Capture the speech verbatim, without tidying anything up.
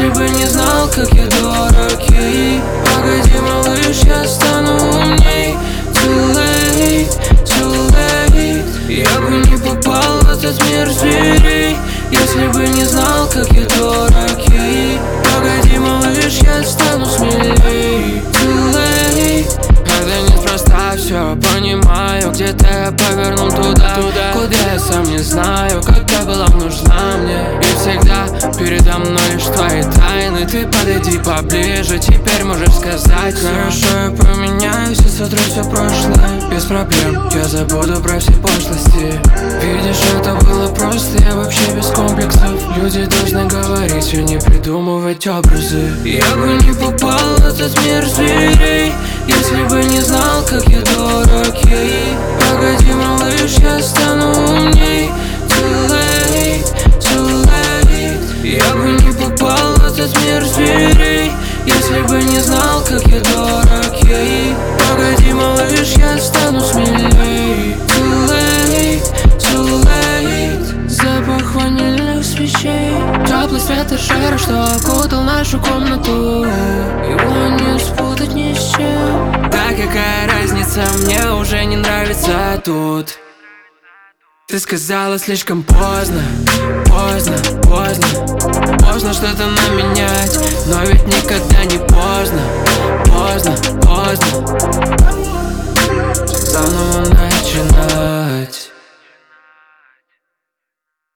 Если бы не знал, как я дорог ей. Погоди, малыш, я стану умней. Too late, too late. Я бы не попал в этот мир зверей, если бы не знал, как я дорог ей. Погоди, малыш, я стану смелей. Too late. Это неспроста, все понимаю. Где-то я повернул туда, туда, куда я сам не знаю. Когда была нужна мне, и всегда передо мной лишь твои тайны. Ты подойди поближе, теперь можешь сказать всё. Хорошо, я поменяюсь и сотру все прошлое. Без проблем, я забуду про все пошлости. Видишь, это было просто, я вообще без комплексов. Люди должны говорить, а не придумывать образы. Я бы не попал в этот мир зверей, если бы не знал, как я дорог ей. Погоди, малыш, я стану умней. Too late, too late. Я бы не попал в этот мир зверей, если бы не знал, как я дорог ей. Погоди, малыш, я стану смелей. Too late, too late. Запах ванильных свечей, теплый свет шара, что окутал нашу комнату. Его не спутать ни с чем. Да какая разница, мне уже не нравится тут. Ты сказала слишком поздно, поздно, поздно. Можно что-то наменять, но ведь никогда не поздно. Поздно, поздно. Заново начинать.